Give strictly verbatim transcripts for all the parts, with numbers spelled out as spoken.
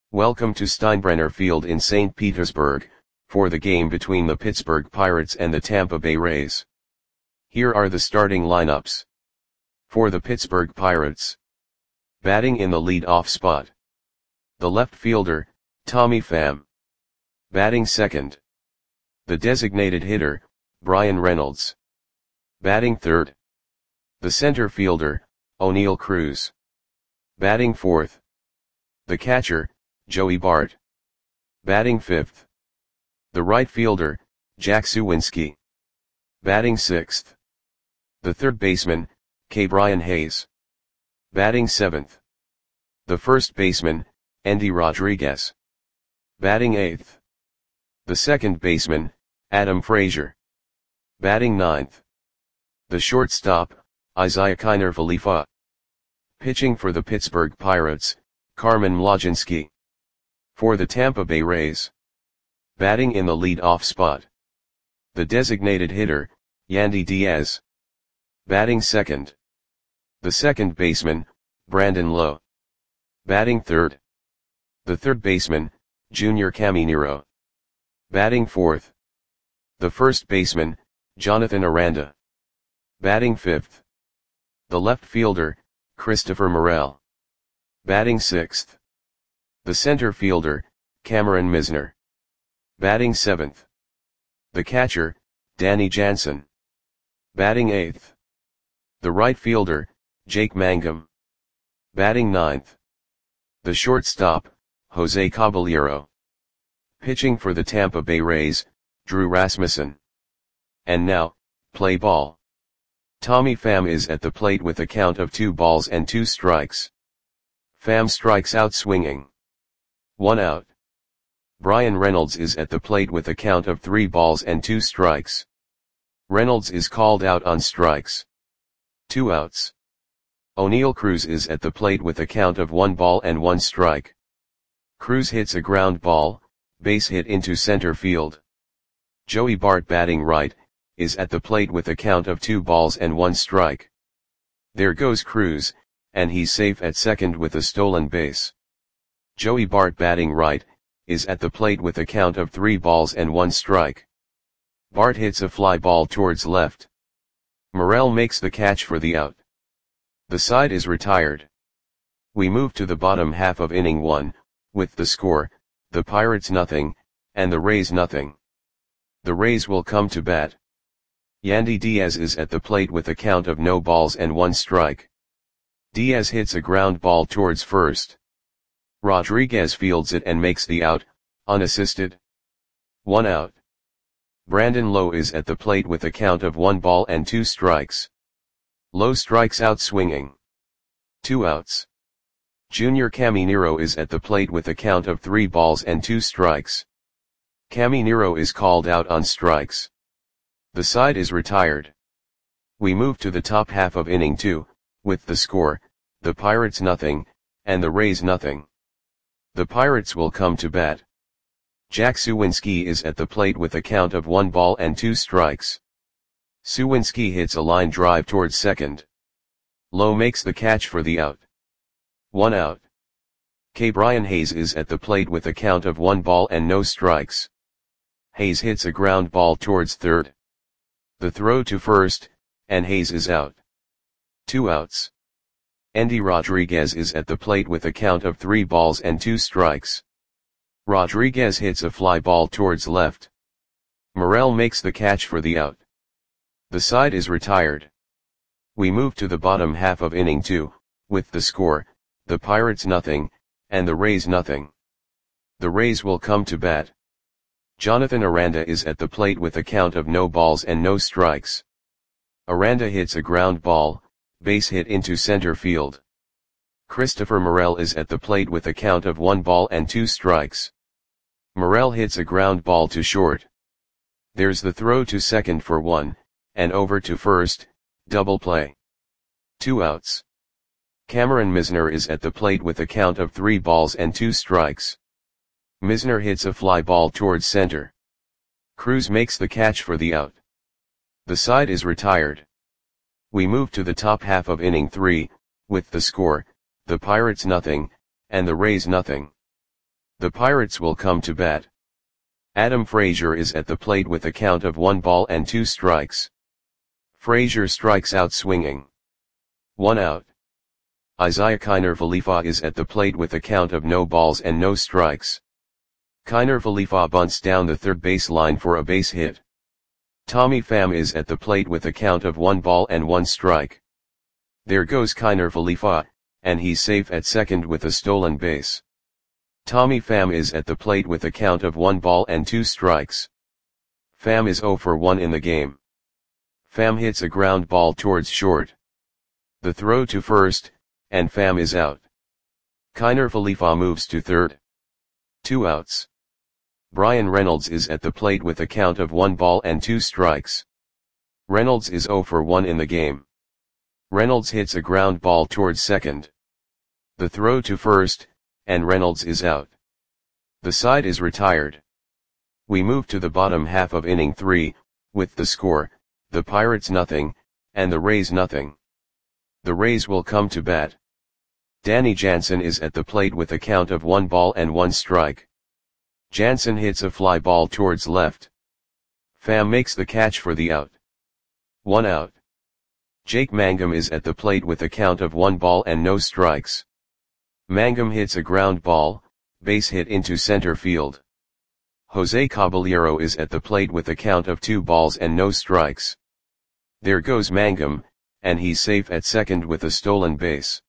Welcome to Steinbrenner Field in Saint Petersburg, for the game between the Pittsburgh Pirates and the Tampa Bay Rays. Here are the starting lineups. For the Pittsburgh Pirates. Batting in the lead-off spot. The left fielder, Tommy Pham. Batting second. The designated hitter, Bryan Reynolds. Batting third. The center fielder, Oneil Cruz. Batting fourth. The catcher, Joey Bart. Batting fifth. The right fielder, Jack Suwinski. Batting sixth. The third baseman, Ke'Bryan Hayes. Batting seventh. The first baseman, Endy Rodriguez. Batting eighth. The second baseman, Adam Frazier. Batting ninth. The shortstop, Isiah Kiner-Falefa. Pitching for the Pittsburgh Pirates, Carmen Mlodzinski. For the Tampa Bay Rays. Batting in the lead-off spot. The designated hitter, Yandy Diaz. Batting second. The second baseman, Brandon Lowe. Batting third. The third baseman, Junior Caminero. Batting fourth. The first baseman, Jonathan Aranda. Batting fifth. The left fielder, Christopher Morel. Batting sixth. The center fielder, Cameron Misner. Batting seventh. The catcher, Danny Jansen. Batting eighth. The right fielder, Jake Mangum. Batting ninth. The shortstop, Jose Caballero. Pitching for the Tampa Bay Rays, Drew Rasmussen. And now, play ball. Tommy Pham is at the plate with a count of two balls and two strikes. Pham strikes out swinging. One out. Bryan Reynolds is at the plate with a count of three balls and two strikes. Reynolds is called out on strikes. Two outs. Oneil Cruz is at the plate with a count of one ball and one strike. Cruz hits a ground ball, base hit into center field. Joey Bart, batting right, is at the plate with a count of two balls and one strike. There goes Cruz, and he's safe at second with a stolen base. Joey Bart, batting right, is at the plate with a count of three balls and one strike. Bart hits a fly ball towards left. Morel makes the catch for the out. The side is retired. We move to the bottom half of inning one, with the score, the Pirates nothing, and the Rays nothing. The Rays will come to bat. Yandy Diaz is at the plate with a count of no balls and one strike. Diaz hits a ground ball towards first. Rodriguez fields it and makes the out, unassisted. One out. Brandon Lowe is at the plate with a count of one ball and two strikes. Lowe strikes out swinging. Two outs. Junior Caminero is at the plate with a count of three balls and two strikes. Caminero is called out on strikes. The side is retired. We move to the top half of inning two, with the score, the Pirates nothing, and the Rays nothing. The Pirates will come to bat. Jack Suwinski is at the plate with a count of one ball and two strikes. Suwinski hits a line drive towards second. Lowe makes the catch for the out. One out. Ke'Bryan Hayes is at the plate with a count of one ball and no strikes. Hayes hits a ground ball towards third. The throw to first, and Hayes is out. Two outs. Endy Rodriguez is at the plate with a count of three balls and two strikes. Rodriguez hits a fly ball towards left. Morel makes the catch for the out. The side is retired. We move to the bottom half of inning two, with the score, the Pirates nothing, and the Rays nothing. The Rays will come to bat. Jonathan Aranda is at the plate with a count of no balls and no strikes. Aranda hits a ground ball, base hit into center field. Christopher Morel is at the plate with a count of one ball and two strikes. Morel hits a ground ball to short. There's the throw to second for one, and over to first, double play. Two outs. Cameron Misner is at the plate with a count of three balls and two strikes. Misner hits a fly ball towards center. Cruz makes the catch for the out. The side is retired. We move to the top half of inning three, with the score, the Pirates nothing, and the Rays nothing. The Pirates will come to bat. Adam Frazier is at the plate with a count of one ball and two strikes. Frazier strikes out swinging. One out. Isiah Kiner Falefa is at the plate with a count of no balls and no strikes. Kiner Falefa bunts down the third base line for a base hit. Tommy Pham is at the plate with a count of one ball and one strike. There goes Kiner Falefa, and he's safe at second with a stolen base. Tommy Pham is at the plate with a count of one ball and two strikes. Pham is oh for one in the game. Pham hits a ground ball towards short. The throw to first, and Pham is out. Kiner Falefa moves to third. Two outs. Bryan Reynolds is at the plate with a count of one ball and two strikes. Reynolds is oh for one in the game. Reynolds hits a ground ball towards second. The throw to first, and Reynolds is out. The side is retired. We move to the bottom half of inning three, with the score, the Pirates nothing, and the Rays nothing. The Rays will come to bat. Danny Jansen is at the plate with a count of one ball and one strike. Jansen hits a fly ball towards left. Pham makes the catch for the out. One out. Jake Mangum is at the plate with a count of one ball and no strikes. Mangum hits a ground ball, base hit into center field. Jose Caballero is at the plate with a count of two balls and no strikes. There goes Mangum, and he's safe at second with a stolen base.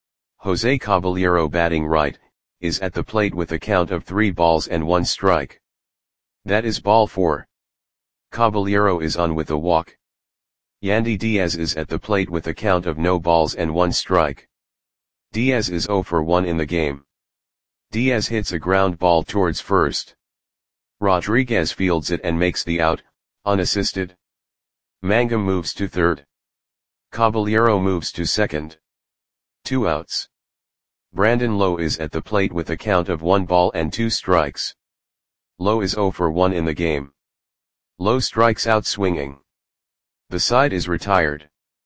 Jose Caballero, batting right, is at the plate with a count of three balls and one strike. That is ball four. Caballero is on with a walk. Yandy Diaz is at the plate with a count of no balls and one strike. Diaz is oh for one in the game. Diaz hits a ground ball towards first. Rodriguez fields it and makes the out, unassisted. Mangum moves to third. Caballero moves to second. Two outs. Brandon Lowe is at the plate with a count of one ball and two strikes. Lowe is oh for one in the game. Lowe strikes out swinging. The side is retired.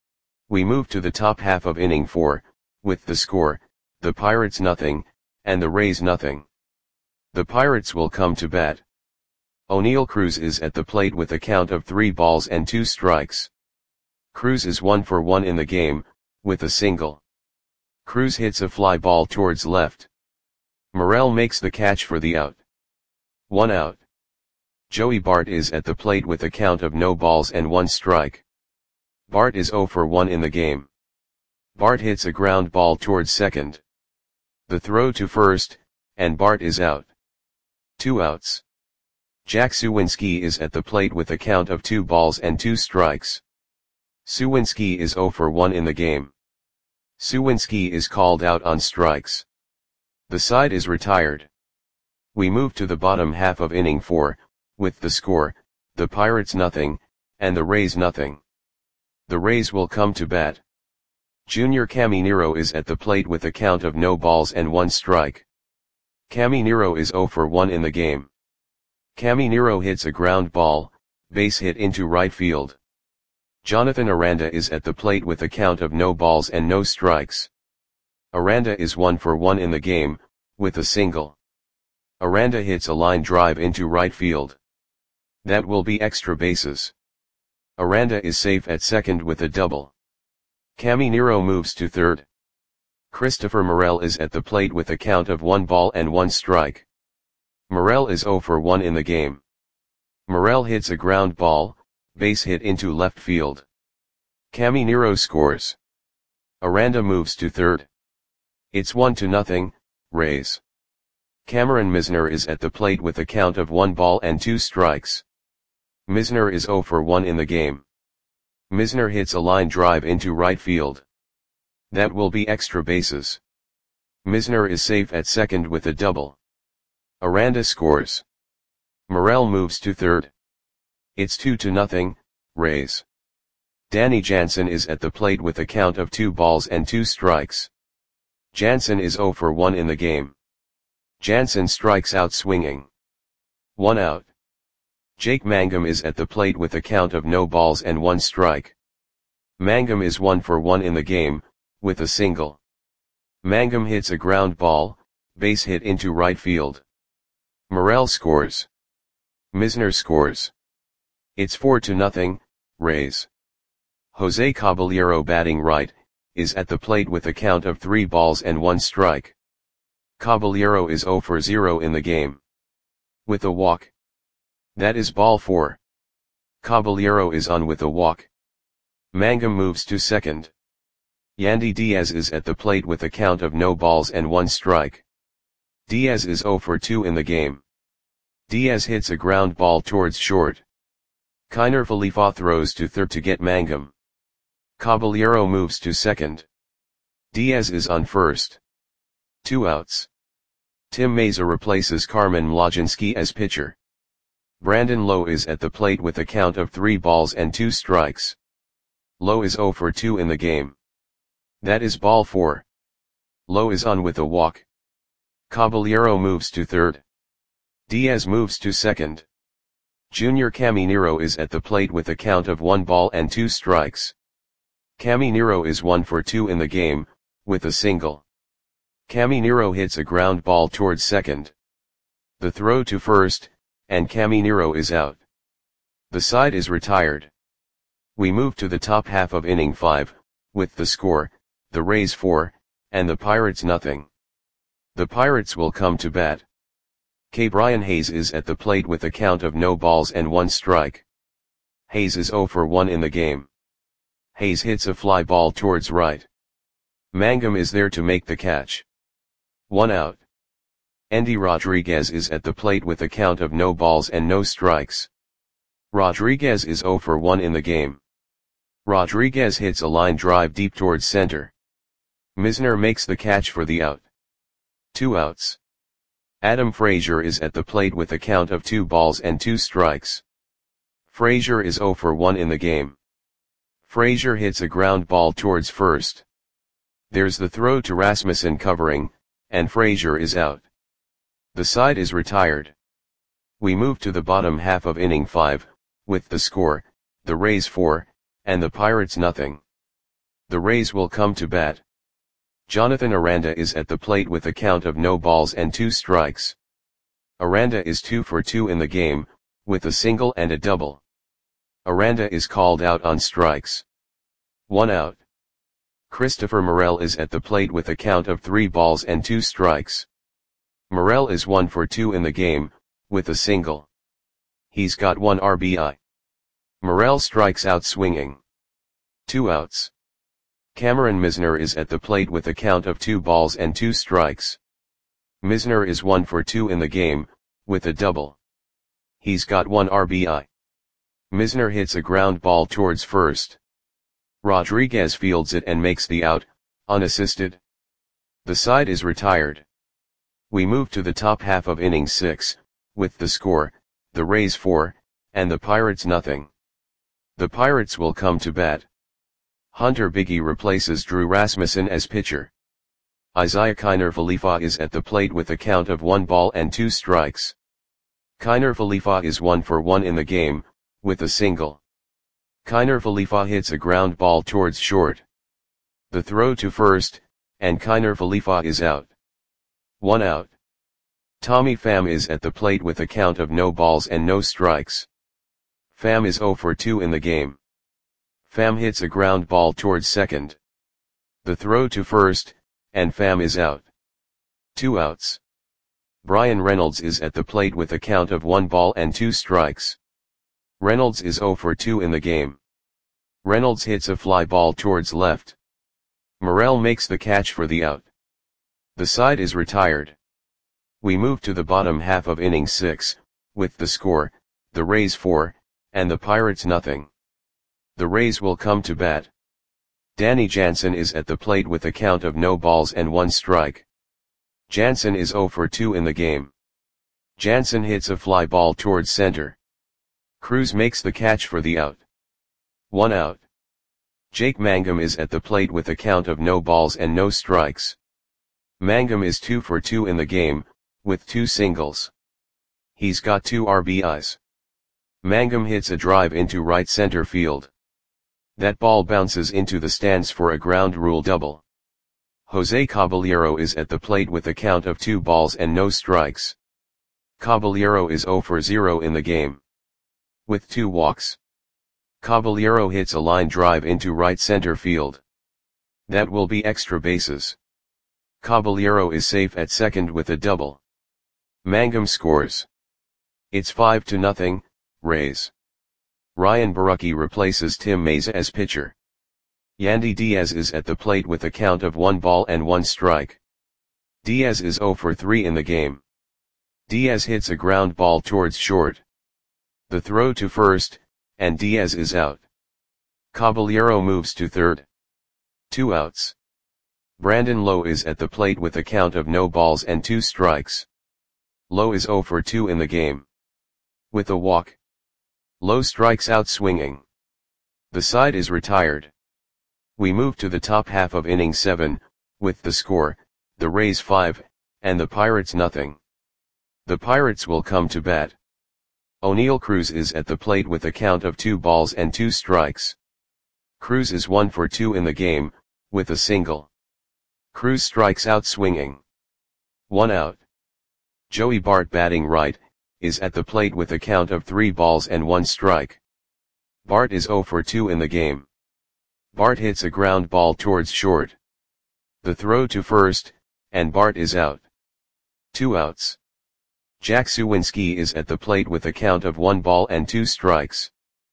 We move to the top half of inning four, with the score, the Pirates nothing, and the Rays nothing. The Pirates will come to bat. O'Neal Cruz is at the plate with a count of three balls and two strikes. Cruz is one for one in the game, with a single. Cruz hits a fly ball towards left. Morel makes the catch for the out. One out. Joey Bart is at the plate with a count of no balls and one strike. Bart is oh for one in the game. Bart hits a ground ball towards second. The throw to first, and Bart is out. Two outs. Jack Suwinski is at the plate with a count of two balls and two strikes. Suwinski is oh for one in the game. Suwinski is called out on strikes. The side is retired. We move to the bottom half of inning four, with the score, the Pirates nothing, and the Rays nothing. The Rays will come to bat. Junior Caminero is at the plate with a count of no balls and one strike. Caminero is oh for one in the game. Caminero hits a ground ball, base hit into right field. Jonathan Aranda is at the plate with a count of no balls and no strikes. Aranda is one for one in the game, with a single. Aranda hits a line drive into right field. That will be extra bases. Aranda is safe at second with a double. Caminero moves to third. Christopher Morel is at the plate with a count of one ball and one strike. Morel is oh for one in the game. Morel hits a ground ball, base hit into left field. Caminero scores. Aranda moves to third. It's one to nothing, Rays. Cameron Misner is at the plate with a count of one ball and two strikes. Misner is oh for one in the game. Misner hits a line drive into right field. That will be extra bases. Misner is safe at second with a double. Aranda scores. Morel moves to third. It's two to nothing, Rays. Danny Jansen is at the plate with a count of two balls and two strikes. Jansen is oh for one in the game. Jansen strikes out swinging. One out. Jake Mangum is at the plate with a count of no balls and one strike. Mangum is one for one in the game, with a single. Mangum hits a ground ball, base hit into right field. Morel scores. Misner scores. It's four to nothing, Rays. Jose Caballero batting right, is at the plate with a count of three balls and one strike. Caballero is zero for zero in the game. With a walk. That is ball four. Caballero is on with a walk. Mangum moves to second. Yandy Diaz is at the plate with a count of no balls and one strike. Diaz is zero for two in the game. Diaz hits a ground ball towards short. Kiner Falefa throws to third to get Mangum. Caballero moves to second. Diaz is on first. Two outs. Tim Mayza replaces Carmen Mlodzinski as pitcher. Brandon Lowe is at the plate with a count of three balls and two strikes. Lowe is zero for two in the game. That is ball four. Lowe is on with a walk. Caballero moves to third. Diaz moves to second. Junior Caminero is at the plate with a count of one ball and two strikes. Caminero is one for two in the game, with a single. Caminero hits a ground ball towards second. The throw to first, and Caminero is out. The side is retired. We move to the top half of inning five, with the score, the Rays four, and the Pirates nothing. The Pirates will come to bat. K. Brian Hayes is at the plate with a count of no balls and one strike. Hayes is zero for one in the game. Hayes hits a fly ball towards right. Mangum is there to make the catch. One out. Endy Rodriguez is at the plate with a count of no balls and no strikes. Rodriguez is zero for one in the game. Rodriguez hits a line drive deep towards center. Misner makes the catch for the out. Two outs. Adam Frazier is at the plate with a count of two balls and two strikes. Frazier is zero for one in the game. Frazier hits a ground ball towards first. There's the throw to Rasmussen covering, and Frazier is out. The side is retired. We move to the bottom half of inning five, with the score, the Rays four, and the Pirates nothing. The Rays will come to bat. Jonathan Aranda is at the plate with a count of no balls and two strikes. Aranda is two for two in the game, with a single and a double. Aranda is called out on strikes. One out. Christopher Morel is at the plate with a count of three balls and two strikes. Morel is one for two in the game, with a single. He's got one R B I. Morel strikes out swinging. Two outs. Cameron Misner is at the plate with a count of two balls and two strikes. Misner is one for two in the game, with a double. He's got one R B I. Misner hits a ground ball towards first. Rodriguez fields it and makes the out, unassisted. The side is retired. We move to the top half of inning six, with the score, the Rays four, and the Pirates nothing. The Pirates will come to bat. Hunter Biggie replaces Drew Rasmussen as pitcher. Isaiah Kiner Falefa is at the plate with a count of one ball and two strikes. Kiner Falefa is one for one in the game, with a single. Kiner Falefa hits a ground ball towards short. The throw to first, and Kiner Falefa is out. One out. Tommy Pham is at the plate with a count of no balls and no strikes. Pham is zero for two in the game. Pham hits a ground ball towards second. The throw to first, and Pham is out. Two outs. Brian Reynolds is at the plate with a count of one ball and two strikes. Reynolds is zero for two in the game. Reynolds hits a fly ball towards left. Morel makes the catch for the out. The side is retired. We move to the bottom half of inning six, with the score, the Rays four, and the Pirates nothing. The Rays will come to bat. Danny Jansen is at the plate with a count of no balls and one strike. Jansen is zero for two in the game. Jansen hits a fly ball towards center. Cruz makes the catch for the out. One out. Jake Mangum is at the plate with a count of no balls and no strikes. Mangum is two for two in the game, with two singles. He's got two R B Is. Mangum hits a drive into right center field. That ball bounces into the stands for a ground rule double. Jose Caballero is at the plate with a count of two balls and no strikes. Caballero is zero for zero in the game. With two walks. Caballero hits a line drive into right center field. That will be extra bases. Caballero is safe at second with a double. Mangum scores. It's five to nothing, Rays. Ryan Borucki replaces Tim Mayza as pitcher. Yandy Diaz is at the plate with a count of one ball and one strike. Diaz is zero for three in the game. Diaz hits a ground ball towards short. The throw to first, and Diaz is out. Caballero moves to third. Two outs. Brandon Lowe is at the plate with a count of no balls and two strikes. Lowe is zero for two in the game. With a walk. Lowe strikes out swinging. The side is retired. We move to the top half of inning seven, with the score, the Rays five, and the Pirates nothing. The Pirates will come to bat. O'Neal Cruz is at the plate with a count of two balls and two strikes. Cruz is one for two in the game, with a single. Cruz strikes out swinging. One out. Joey Bart, batting right, is at the plate with a count of three balls and one strike. Bart is zero for two in the game. Bart hits a ground ball towards short. The throw to first, and Bart is out. Two outs. Jack Suwinski is at the plate with a count of one ball and two strikes.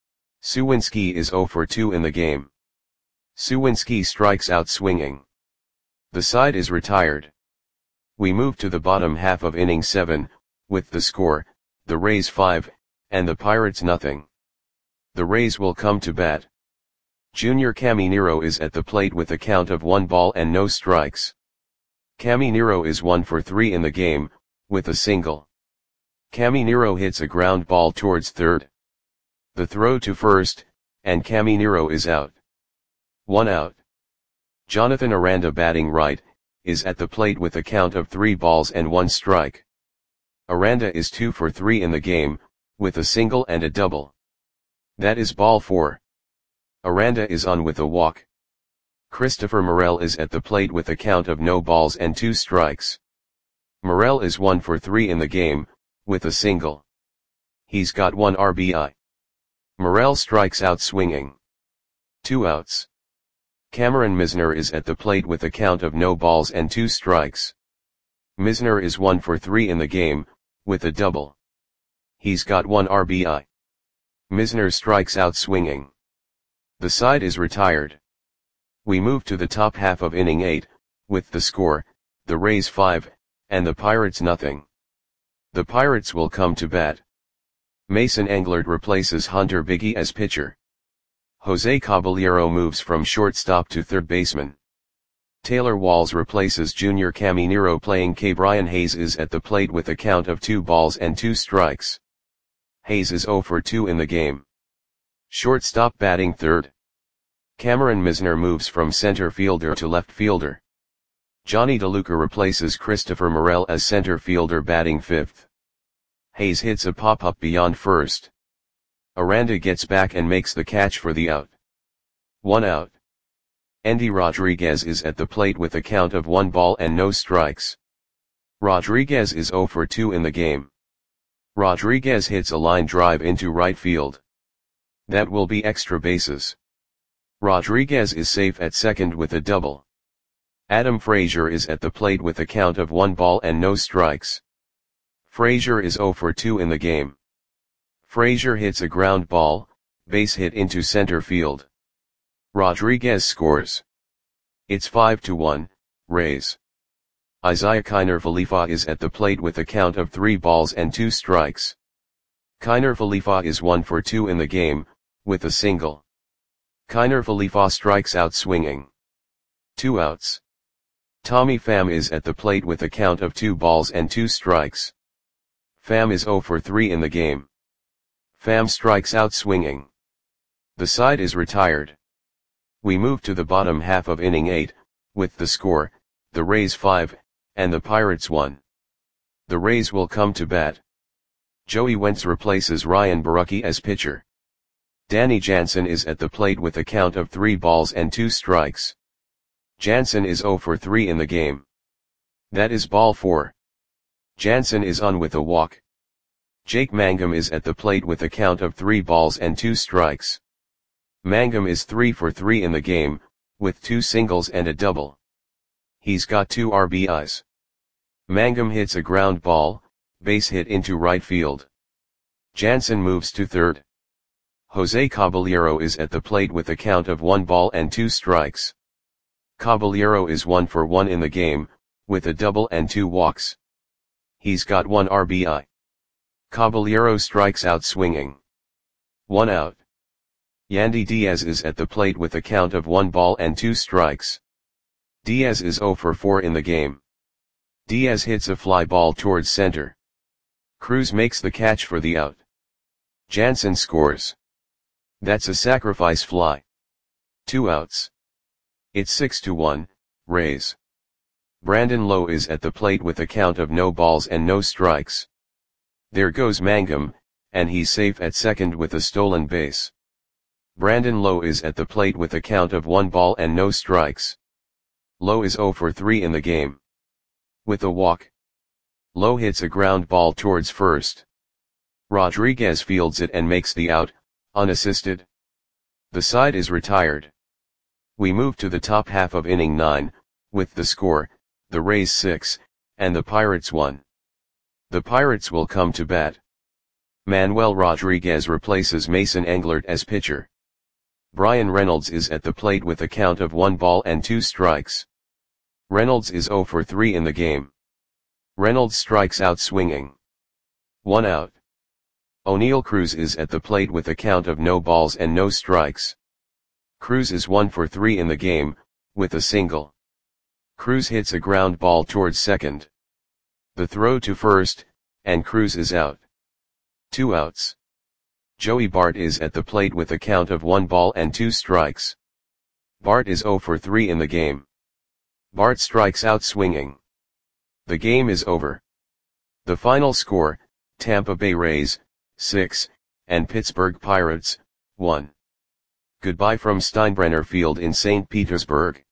Suwinski is zero for two in the game. Suwinski strikes out swinging. The side is retired. We move to the bottom half of inning seven, with the score, the Rays five, and the Pirates nothing. The Rays will come to bat. Junior Caminero is at the plate with a count of one ball and no strikes. Caminero is one for three in the game, with a single. Caminero hits a ground ball towards third. The throw to first, and Caminero is out. One out. Jonathan Aranda, batting right, is at the plate with a count of three balls and one strike. Aranda is two for three in the game, with a single and a double. That is ball four. Aranda is on with a walk. Christopher Morel is at the plate with a count of no balls and two strikes. Morel is one for three in the game, with a single. He's got one R B I. Morel strikes out swinging. Two outs. Cameron Misner is at the plate with a count of no balls and two strikes. Misner is one for three in the game, with a double. He's got one R B I. Misner strikes out swinging. The side is retired. We move to the top half of inning eight, with the score, the Rays five, and the Pirates nothing. The Pirates will come to bat. Mason Englert replaces Hunter Biggie as pitcher. Jose Caballero moves from shortstop to third baseman. Taylor Walls replaces Junior Caminero. Playing K. Brian Hayes is at the plate with a count of two balls and two strikes. Hayes is zero for two in the game. Shortstop batting third. Cameron Misner moves from center fielder to left fielder. Johnny DeLuca replaces Christopher Morel as center fielder, batting fifth. Hayes hits a pop-up beyond first. Aranda gets back and makes the catch for the out. One out. Endy Rodriguez is at the plate with a count of one ball and no strikes. Rodriguez is zero for two in the game. Rodriguez hits a line drive into right field. That will be extra bases. Rodriguez is safe at second with a double. Adam Frazier is at the plate with a count of one ball and no strikes. Frazier is zero for two in the game. Frazier hits a ground ball, base hit into center field. Rodriguez scores. It's five to one, Rays. Isaiah Kiner Falefa is at the plate with a count of three balls and two strikes. Kiner Falefa is one for two in the game, with a single. Kiner Falefa strikes out swinging. Two outs. Tommy Pham is at the plate with a count of two balls and two strikes. Pham is zero for three in the game. Pham strikes out swinging. The side is retired. We move to the bottom half of inning eight, with the score, the Rays five, and the Pirates one. The Rays will come to bat. Joey Wentz replaces Ryan Borucki as pitcher. Danny Jansen is at the plate with a count of three balls and two strikes. Jansen is zero for three in the game. That is ball four. Jansen is on with a walk. Jake Mangum is at the plate with a count of three balls and two strikes. Mangum is three for three in the game, with two singles and a double. He's got two R B Is. Mangum hits a ground ball, base hit into right field. Jansen moves to third. Jose Caballero is at the plate with a count of one ball and two strikes. Caballero is one for one in the game, with a double and two walks. He's got one R B I. Caballero strikes out swinging. One out. Yandy Diaz is at the plate with a count of one ball and two strikes. Diaz is zero for four in the game. Diaz hits a fly ball towards center. Cruz makes the catch for the out. Jansen scores. That's a sacrifice fly. Two outs. It's six to one, Rays. Brandon Lowe is at the plate with a count of no balls and no strikes. There goes Mangum, and he's safe at second with a stolen base. Brandon Lowe is at the plate with a count of one ball and no strikes. Lowe is zero for three in the game. With a walk. Lowe hits a ground ball towards first. Rodriguez fields it and makes the out, unassisted. The side is retired. We move to the top half of inning nine, with the score, the Rays six, and the Pirates one. The Pirates will come to bat. Manuel Rodriguez replaces Mason Englert as pitcher. Bryan Reynolds is at the plate with a count of one ball and two strikes. Reynolds is zero for three in the game. Reynolds strikes out swinging. One out. O'Neal Cruz is at the plate with a count of no balls and no strikes. Cruz is one for three in the game, with a single. Cruz hits a ground ball towards second. The throw to first, and Cruz is out. Two outs. Joey Bart is at the plate with a count of one ball and two strikes. Bart is zero for three in the game. Bart strikes out swinging. The game is over. The final score, Tampa Bay Rays, six, and Pittsburgh Pirates, one. Goodbye from Steinbrenner Field in Saint Petersburg.